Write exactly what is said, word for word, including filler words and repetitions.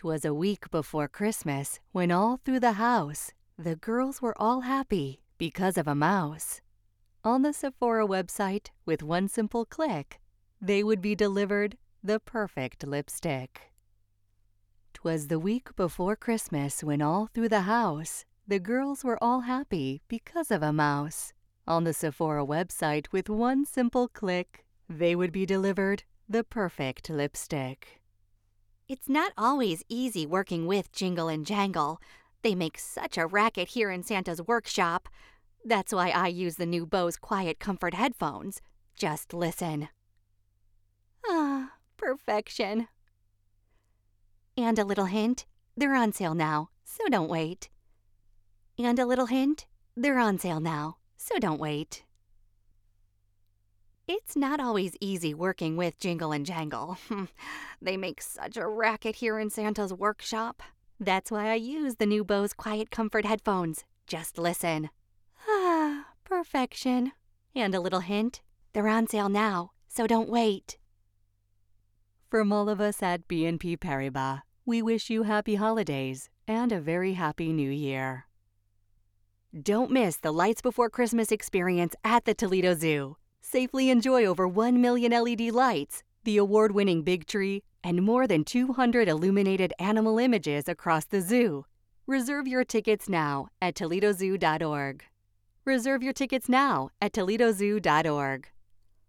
'Twas a week before Christmas when all through the house the girls were all happy because of a mouse. On the Sephora website, with one simple click, they would be delivered the perfect lipstick. 'Twas the week before Christmas when all through the house the girls were all happy because of a mouse. On the Sephora website, with one simple click, they would be delivered the perfect lipstick. It's not always easy working with Jingle and Jangle. They make such a racket here in Santa's workshop. That's why I use the new Bose Quiet Comfort headphones. Just listen. Ah, perfection. And a little hint, they're on sale now, so don't wait. And a little hint, they're on sale now, so don't wait. It's not always easy working with Jingle and Jangle. They make such a racket here in Santa's workshop. That's why I use the new Bose Quiet Comfort headphones. Just listen. Ah, perfection. And a little hint, they're on sale now, so don't wait. From all of us at B N P Paribas, we wish you happy holidays and a very happy new year. Don't miss the Lights Before Christmas experience at the Toledo Zoo. Safely enjoy over one million L E D lights, the award-winning Big Tree, and more than two hundred illuminated animal images across the zoo. Reserve your tickets now at Toledo Zoo dot org. Reserve your tickets now at Toledo Zoo dot org.